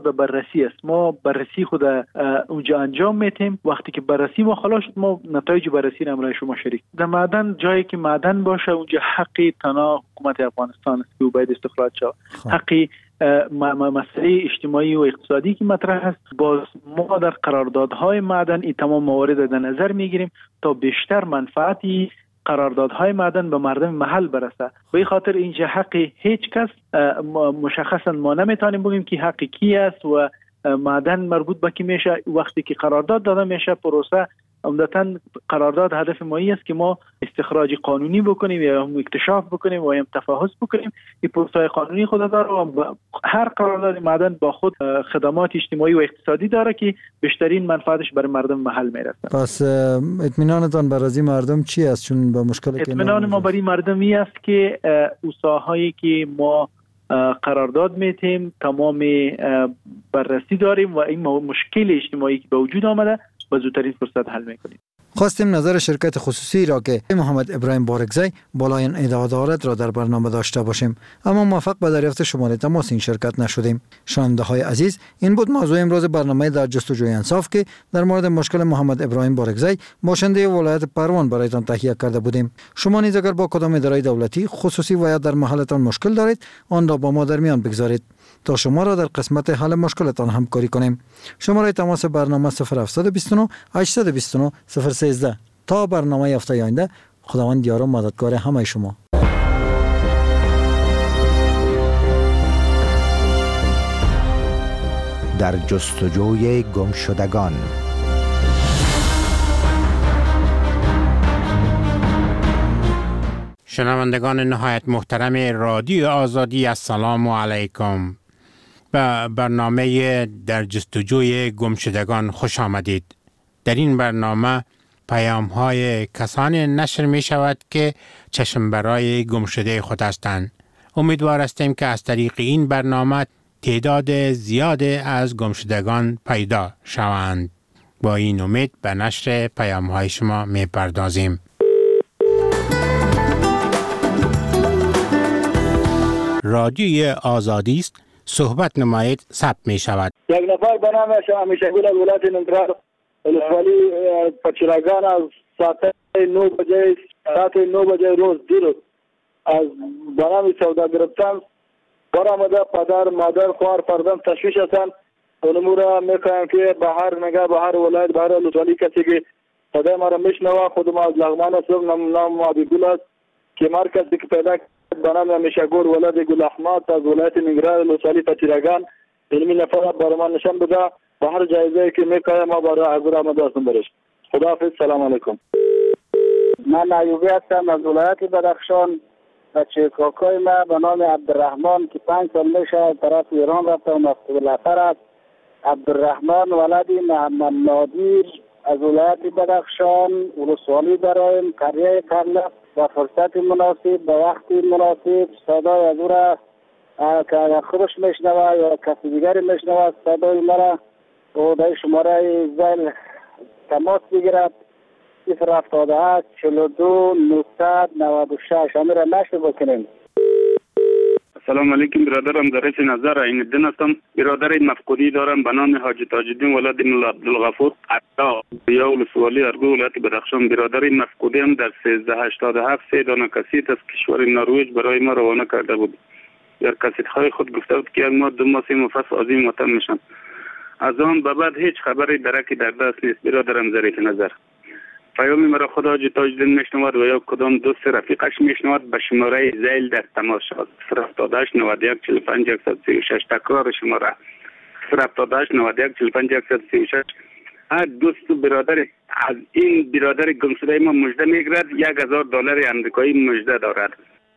بررسی است. ما بررسی خود اونجا انجام میتیم. وقتی که بررسی ما خلاص شد، ما نتایج بررسی را برای شما شریک. در معدن، جایی که معدن باشه اونجا حقی تنها حکومت افغانستان است که باید استخراج شود. حقی مسئله اجتماعی و اقتصادی که مطرح است، باز ما در قراردادهای معدن این تمام موارد در نظر میگیریم تا بیشتر منفعتی قراردادهای معدن به مردم محل برسه. به این خاطر اینجا حق هیچ کس مشخصا ما نمیتونیم بگیم که حق کی است و معدن مربوط به کی میشه. وقتی که قرارداد داده میشه، پروسه عمدتاً قرارداد هدف مایی است که ما استخراج قانونی بکنیم یا اکتشاف بکنیم و یا تفحص بکنیم. این پروسه قانونی خود داره و هر قرارداد معدن با خود خدمات اجتماعی و اقتصادی داره که بیشترین منفعتش برای مردم محل میرسه. پس اطمینانتان بر از این مردم چی است؟ چون با مشکل که اطمینان ما برای مردمی است که اوصاهایی که ما قرارداد میتیم تمام بررسی داریم و این مشکل اجتماعی که به وجود آمده با زودترین فرصت حل میکنیم. خواستیم نظر شرکت خصوصی را که محمد ابراهیم بارگزی بالای این ادعا دارد را در برنامه داشته باشیم، اما موفق به دریافت شماره تماس این شرکت نشدیم. شنونده های عزیز، این بود موضوع امروز برنامه در جستجوی انصاف که در مورد مشکل محمد ابراهیم بارگزی باشنده ولایت پروان برایتان تهیه کرده بودیم. شما نیز اگر با کدام اداره دولتی، خصوصی و یا در محلتان مشکل دارید، آن را با ما در میان بگذارید تا شما را در قسمت حل مشکلتان همکاری کنیم. شماره تماس برنامه 0729 829 013. تا برنامه هفته آینده، خداوند یار و مددگار همه شما. در جستجوی گمشدگان. شنوندگان نهایت محترم رادیو آزادی، السلام علیکم. به برنامه در جستجوی گمشدگان خوش آمدید. در این برنامه پیام‌های کسانی نشر می شود که چشم برای گمشده خود هستند. امیدوار هستیم که از طریق این برنامه تعداد زیاد از گمشدگان پیدا شوند. با این امید به نشر پیام‌های شما می پردازیم. رادیوی آزادی است. صحبت نمایید ثبت می شود. یک نفر به نام همیشه‌گل از ولایت ننگرهار ولسوالی پچیرگان از ساعت 9 بجه روز دیروز از به نام سودا گرفتن برآمده. پدر، مادر، خواهر، فرزند تشویش هستند. اونمو را میکنم که به هر ولایت، به هر ولسوالی کسی که صدای ما را میشنوه، خود ما از لغمان هستم، نام عبیدگل است که مرکزی که پیدا به نام همیشه‌گل ولد گل احمد از ولایت ننگرهار ولسوالی پچیرگان علمی نفر برای ما نشان بده. به هر جایزه که میکنه ما برای حضور آمده هستم برش. خداحافظ. سلام علیکم. من ایوبی هستم از ولایت بدخشان. بچه کاکای ما به نام عبدالرحمن که 5 سال میشه طرف ایران رفته و مفتوح الاثر است. عبدالرحمن ولدی محمد نادیر از ولایت بدخشان ولسوالی داریم. قریه کرلف با فرصت مناسب با وقت مناسب صدای از او را که اگر خودش میشنوه یا کسی دیگری میشنوه صدای مرا و در شماره زل تماس بگیرد 078 42 996 همه را نشر بکنیم. سلام علیکم برادرم، درش نظر این الدین هستم. برادر مفقودی دارم به نام حاجی تاج الدین ولد مولا عبدالغفور عطا یا ولسوالی ارگو ولایت بدخشان. برادر مفقودی هم در 1387 3 دانه کاسیت از کشور نروژ برای ما روانه کرده بود. در کاسیت های خود گفته بود که ما 2 ماه 3 ماه پس عظیم وطن میشم. از آن به بعد هیچ خبری درکی در دست نیست. برادرم ظریف نظر، پیامی مرا خدا حاجی تاج الدین میشنود و یا کدام دوست رفیقش میشنود به شماره زیل در تماس شد 078 91 45 136. تکرار شماره 078 91 45 136. هر دوست و برادر از این برادر گمشده ما مژده میگیرد. $1000 امریکایی مژده دارد.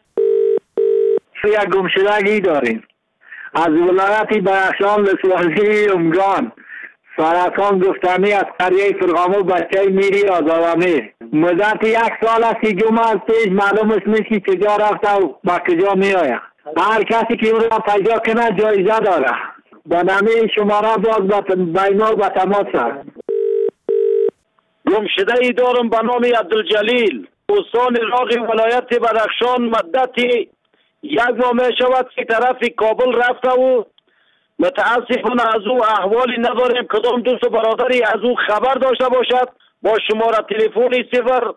یک گمشدگی داریم از ولایت بدخشان ولسوالی امگان. سرطان گفتمی از قریه فرغامو بچه میری آزادمی. مدت 1 سال است که جمعه از پیش معلوم است نیست که کجا رفته و با کجا می آید. هر کسی که اون را پیدا کنه جایزه داره. با نامی شماره باز بینال به تماس است. گمشده ای دارم به نام عبدالجلیل استان راغ ولایت بدخشان. مدت 1 ماه می شود که طرف کابل رفته و متاسفانه از او احوالی نداریم. کدام دوست و برادری از او خبر داشته باشد با شماره تلفنی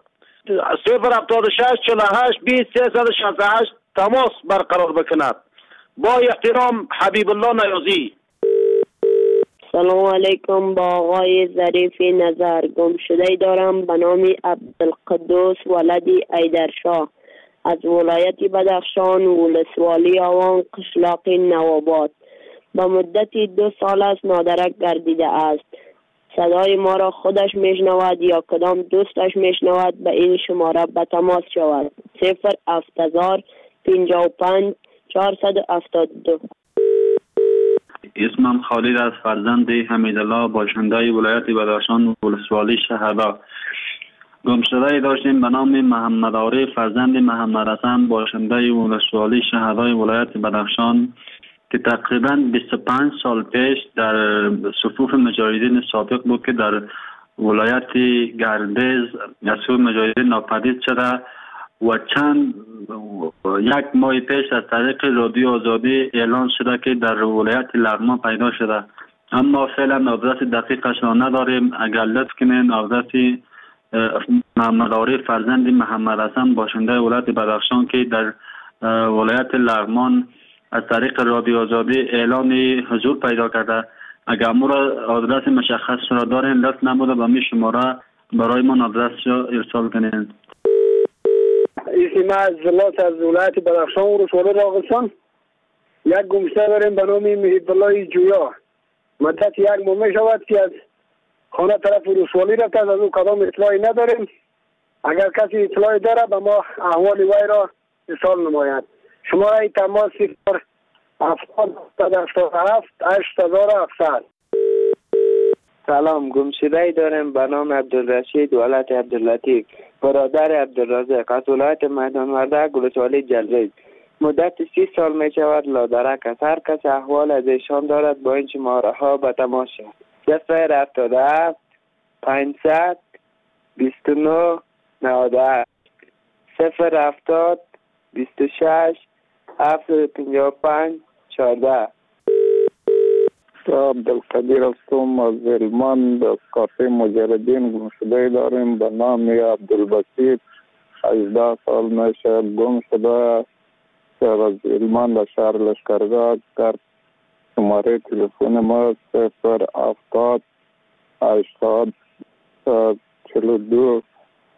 076 48 20 368 تماس برقرار بکند. با احترام حبیب الله نیازی. سلام علیکم. با آقای ظریف نظر گمشده دارم به نام عبدالقدوس ولدی ایدرشاه از ولایت بدخشان ولسوالی آوان قشلاق نواباد. با مدتی 2 سال است نادرک گردیده است. صدای ما را خودش میشنود یا کدام دوستش میشنود به این شماره به تماس شود. 070 55 472. اسمم خالد است، فرزند حمیدالله باشنده ولایت بدخشان ولسوالی شهدا. گمشده داشتیم به نام محمد عارف فرزند محمد حسن باشنده ولسوالی شهدای ولایت بدخشان که تقریبا 25 سال پیش در صفوف مجاهدین سابق بود که در ولایت گردیز از سوی مجاهدین ناپدید شده و یک ماه پیش از طریق رادیو آزادی اعلان شده که در ولایت لغمان پیدا شده، اما فعلا آدرس دقیقش را نداریم. اگر لطف کنین آدرس محمد عارف فرزند محمد حسن باشنده ولایت بدخشان که در ولایت لغمان از طریق رادیو آزادی اعلان حضور پیدا کرده، اگر ما را آدرس مشخص را دارین لطف نموده به می شماره برای من آدرس را ارسال کنین. اسم از زلات از ولایت بدخشان ولسوالی راغستان. یک گمشده داریم به نام محب الله جویا. مدت 1 ماه می شود که از خانه طرف ولسوالی رفته، از او کدام اطلاعی نداریم. اگر کسی اطلاعی داره به ما احوال وی را ارسال نماید. شماره تماس 070 8700. سلام، گمشده دارم به نام عبدالرشید ولد عبداللطیف برادر عبدالرزاق از ولایت میدان وردک ولسوالی جلریز. مدت 30 سال می شود لادرک است. هر کس احوال از ایشان دارد با این شماره ها به تماس شود. 077 500 29 98 070 26 755 14. عبدالقدیر هستم از علمان از کافه مجردین. گمشده داریم به نام عبدالبسیط 18 سال میشه گم شده از علمان به شهر لشکرگاه. در شماره تلفن ما 070 80 42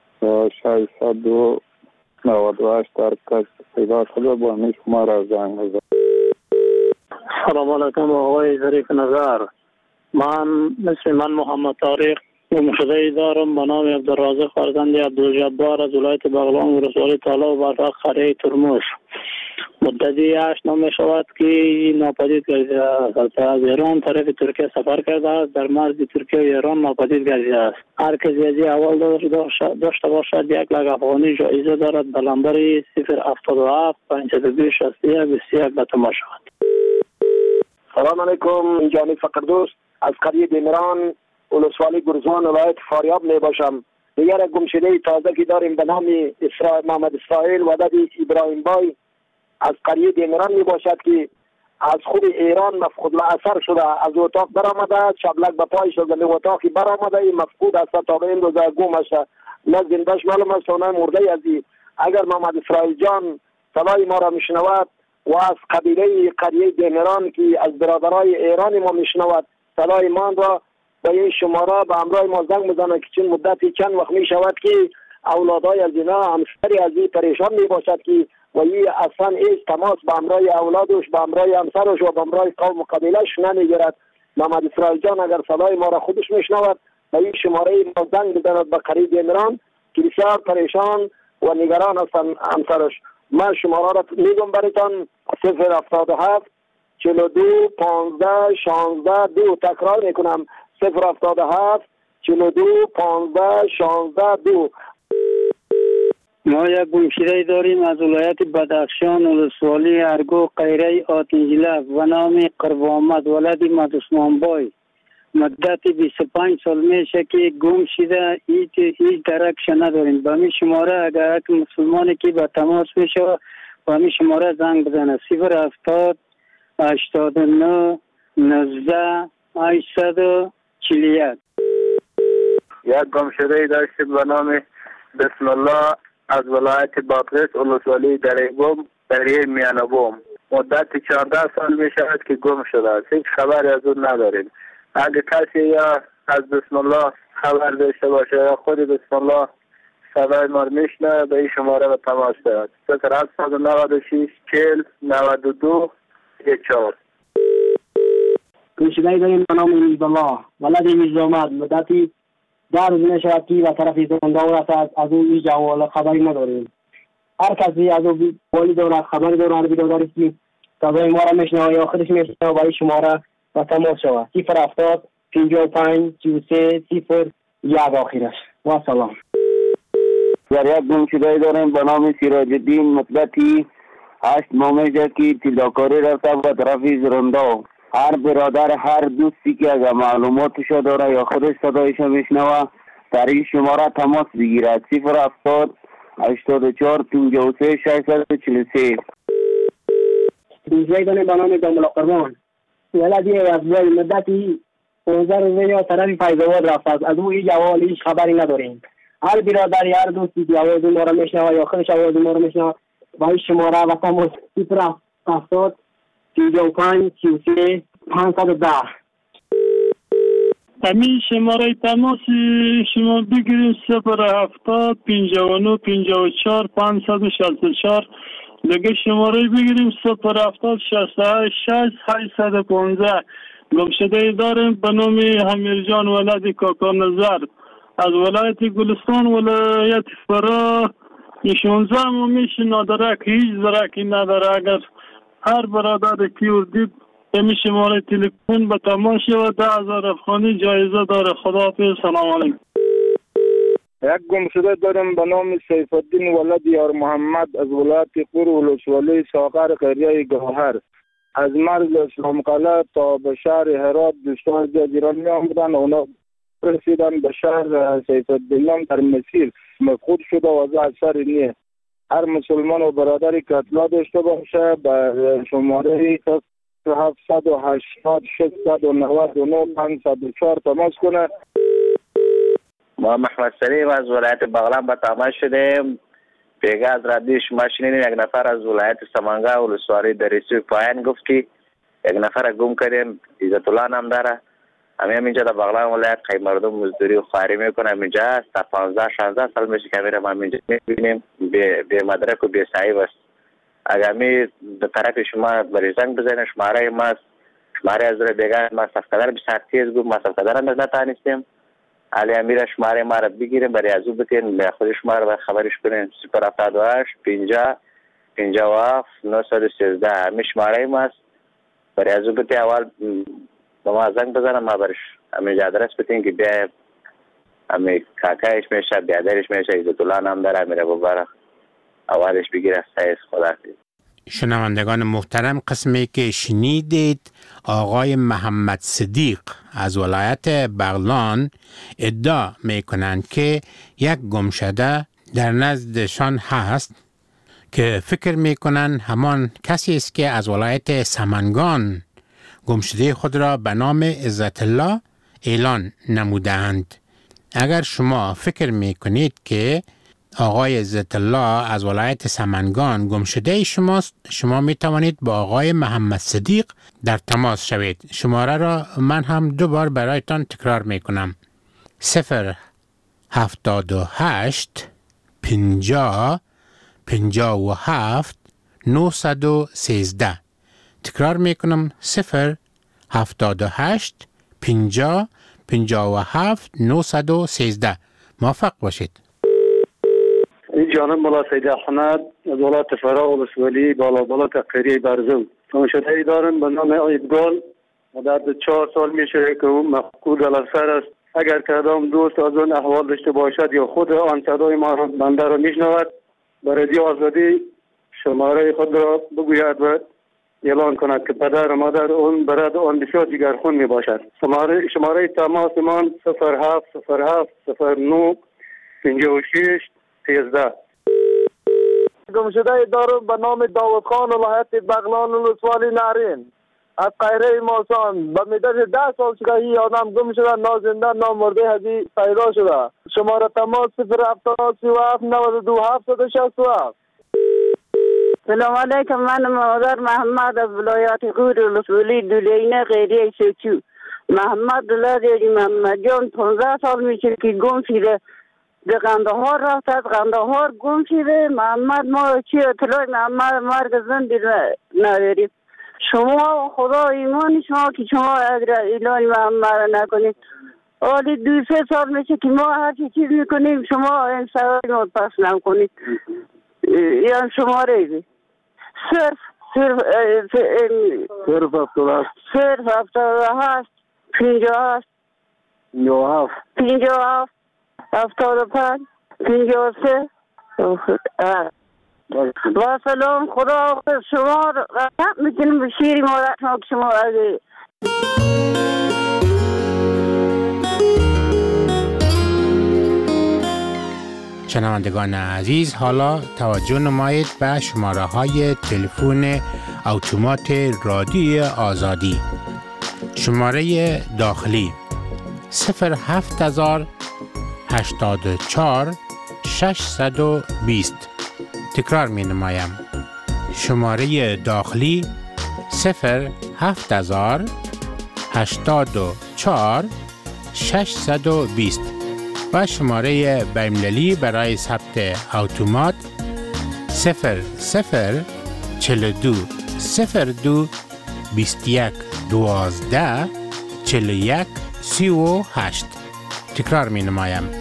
602 98. در کس پیدا شده با همی شماره زنگ بزن. سلام علیکم آقای ظریف نظر. من محمد طارق گمشده دارم به نام عبدالرازق فرزند عبدالجبار از ولایت بغلان ولسوالی طلا و برفق قریه ترموش. مدتی 8 ماه می شود که ناپدید گردیده است. از ایران طرف ترکیه سفر کرده است. در مرز ترکیه و ایران ناپدید گردیده است. هر کسی از اول داشته باشد 1 لک افغانی جایزه دارد به نمبر 077 502 61 21 به تماس شود. سلام علیکم، جانی فقردوست از قریه دیمران ولسوالی گرزوان ولایت فاریاب می باشم. دیگر گمشده تازه که داریم به نام محمد اسرائیل ودد ابراهیم بای از قریه دیمران می باشد که از خود ایران مفقود الاثر شده. از اتاق برآمده، شبلک به پای شده، به اتاقی برآمده، این مفقود است تا به این روزه گم شده. نه زندهش معلوم است و نه مرده ازی. اگر محمد اسرائیل جان صدای ما را میشنود و از قبیله قریه دیمران که از برادرای ایران ما میشنود صدای ما را به این شماره به همراه ما زنگ بزنه که چون مدتی چند وقت می شود که اولادای از اینا همسری از این پریشان می باشد که و این اصلا ایش تماس به همراه اولادش به همراه همسرش و به همراه قوم و قبیلش نمیگیرد. محمد اسرائیل جان اگر صدای ما را خودش میشنود به این شماره ما زنگ بزند به قریه دیمران که بسیار پریشان و نگران هستن همسرش. من شماره را میگم براتون 077 42 15 16 2. تکرار میکنم 077 42 15 16 2. ما یک گمشده داریم از ولایت بدخشان ولسوالی ارگو قیره آتنجلک و نام قربامد ولد مدسمان بای. مدت 25 سال میشه که گم شده، هیچ درکش نداریم. با می شماره اگر یک مسلمانی که به تماس میشه با می شماره زنگ بزنه 070 89 19 841. یک گمشده داشتیم به نام بسم الله از ولایت بادغیس ولسوالی دریگم دریای میانبوم. مدت 14 سال می شود که گم شده است. هیچ خبری از اون نداریم. اگه کسی یا از بسم الله خبر داشته باشه یا خود بسم الله صدای ما میشنه به این شماره به تماس بیاید. 0796 40 92 14. گمشده داریم به نام میز الله ولد میز آمد. مدتی 10 روز می شود که و طرف زندان است. از اون میز جوال خبری نداریم. هر کسی از اون والی دارد خبری دارد بیداداری که صدای ما را میشنه یا خودش میشنه و به این شماره به تماس شود. 070 55 33 01 آخرش. و سلام. در یک گمشده داریم به نام سراج الدین. مدتی 8 ماه میشه که تیلاکاری رفته به طرف زرندا. هر برادر هر دوستی که اگر معلوماتش داره یا خودش صدایش میشنوه در این شماره تماس بگیرد. 070 84 53 643. گمشده داریم به نام جمال قربان ولدی از وی مدتی 15 روزه یا طرف فیض‌آباد رفته است. از او این جوال هیچ خبری نداریم. هر برادر هر دوستی که آواز ما را میشنوه یا خودش آواز ما را میشنوه با این شماره و تماس 070 35 33 510. همین شماره تماس شما بگیریم 070 59 54 564. دیگه شماره بگیریم 070 68 815. گمشده داریم به نام حمیرجان ولد کاکا نظر از ولایت گلستان ولایت فرا. 16 ماه میشه نداره که هیچ درکی نداره. اگر هر برادر کیور دید همین شماره تلفن به تماس و 10,000 افغانی جایزه داره. خداحافظ. سلام علیکم. یک گمشده داریم به نام سیف الدین ولد یار محمد از ولایت قور ولسوالی ساغر قریه گوهر. از مرز اسلام قلعه تا به شهر هرات دوستان جزیران می آمدن. اونا رسیدن به شهر سیف الدین در مسیر مفقود شده و از اثر نیه. هر مسلمان و برادری که اطلاع داشته باشه به شماره 780 699 504 تماس کنه. ما محمد سلیم از ولایت بغلان به تماس شدیم. پیگه از رادیو شما شنیدیم یک نفر از ولایت سمنگا ولسوالی دریسوی پایان گفت که یک نفر گم کردیم. عزت الله نام داره. همینجا در بغلان ولایت خیلی مردم مزدوری و خواری میکنه. همینجا تا 15-16 سال میشه که میرم همینجا میبینیم به مدرک و به صحیب است. اگر می به طرف شما بری زنگ بزنید شماره ما شماره از روی دیگر ما صفقدر بسیار تیز گفت ما صفقدر هم نتانستیم. علی امیر شماره ما را بگیریم برای از او بتین به خود شما را خبرش کنیم. 078 50 57 913 همین شماره ما است. برای از او بتین اول با ما زنگ بزنم ما برش همین آدرس بتین که بیا همین کاکایش میشه بیادرش میشه عزت الله نام داره میره ببره اولش بگیره. سایس خدا. شنوندگان محترم قسمی که شنیدید آقای محمد صدیق از ولایت بغلان ادعا می کنند که یک گمشده در نزدشان هست که فکر می کنند همان کسی است که از ولایت سمنگان گمشده خود را به نام عزت الله اعلان نمودند. اگر شما فکر می کنید که آقای عزت الله از ولایت سمنگان گمشده شماست، شما می توانید با آقای محمد صدیق در تماس شوید. شماره را من هم 2 بار برایتان تکرار می کنم. 078 50 57 913. تکرار می کنم 078 50 57 913. موفق باشید. جانب ملا سید احمد از ولایت فرا ولسوالی بالا قریه برزو. گمشده دارم به نام ایدگال. مدت 4 سال میشه که اون مفقود الاثر است. اگر کدام دوست از اون احوال داشته باشد یا خود آن صدای ما را بنده را میشنود به رادیو آزادی شماره خود را بگوید و اعلان کند که پدر و مادر اون برد آن بسیار جگرخون می باشد. شماره تماس من 0707 09 56 13. گمشده دارم به نام داود خان ولایت بغلان ولسوالی نارین. از قهره ماسان به مدت 10 سال شده این آدم گم شده، نازنده نامرده هدی پیدا شده. شماره تماس 07037927767. سلام علیکم، من مادر محمد از ولایت غور الرسولی دولینه غیریه سوچو. محمد دلاری محمد جان 15 سال میشه که گم شده، به قندهار رفت، از قندهار گم شده. محمد ما چی اطلاع محمد مرگ زنده نداریم. شما خدا ایمان شما که شما اگر اعلان محمد نکنید، حالی 2-3 سال میشه که ما هر چیز میکنیم شما این سوال ما پس نکنید. یعنی شماره بی صرف 78 57 75 53. با سلام، خدا شما رحمت میکنیم به شیر مادر شما اگه شنوندگان عزیز، حالا توجه نمایید به شماره های تلفن اتومات رادیوی آزادی. شماره داخلی 07084 620. تکرار می نمایم. شماره داخلی 07084 620 و شماره بین‌المللی برای ثبت اتومات 0042 02 21 12 41 38. تکرار می نمایم.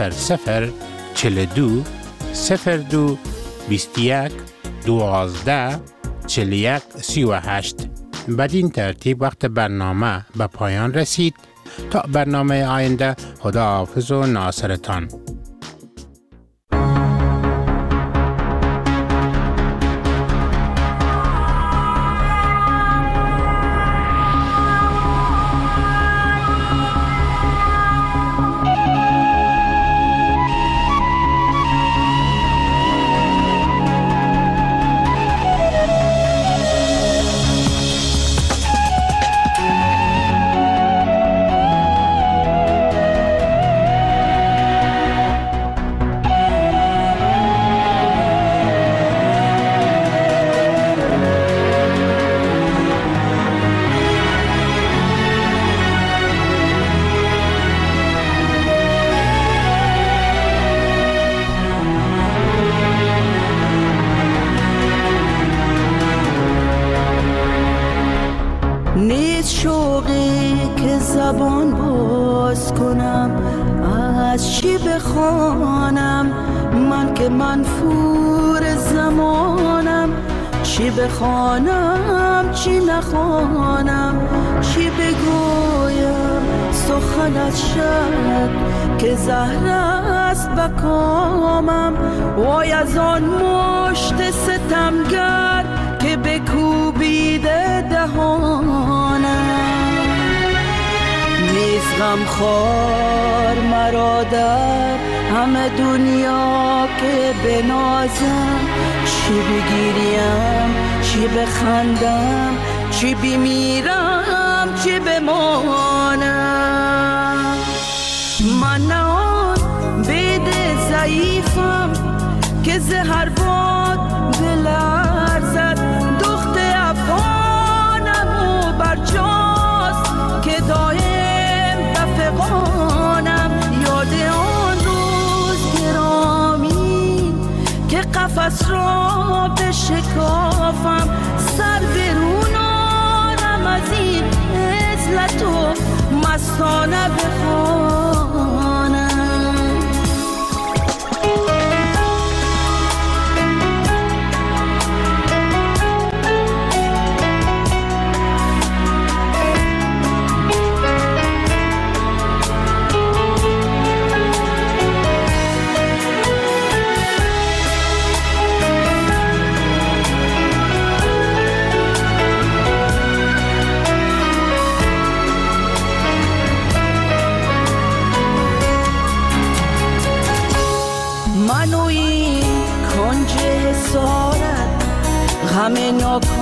0042 02 21 12 41 38. بدین ترتیب وقت برنامه به پایان رسید. تا برنامه آینده، خداحافظ و ناصرتان. بخوانم چی نخوانم، چی بگویم سخنت شد که زهر است به کامم. وای از آن مشت ستمگر که بکوبیده دهانم. نیست غمخوار مرا در همه دنیا که بنازم، چی بگیریم چی بخندم، چی بمیرم چی بمانم. من نه آن بید ضعیفم که زهر باد بلرزد، دخت افغانم و برجاست که دایم دفقانم. یاد آن روز گرامی که قفس را بشکافم، سر برونانم از این عزلت و مستانه بخوانم. غم ناکام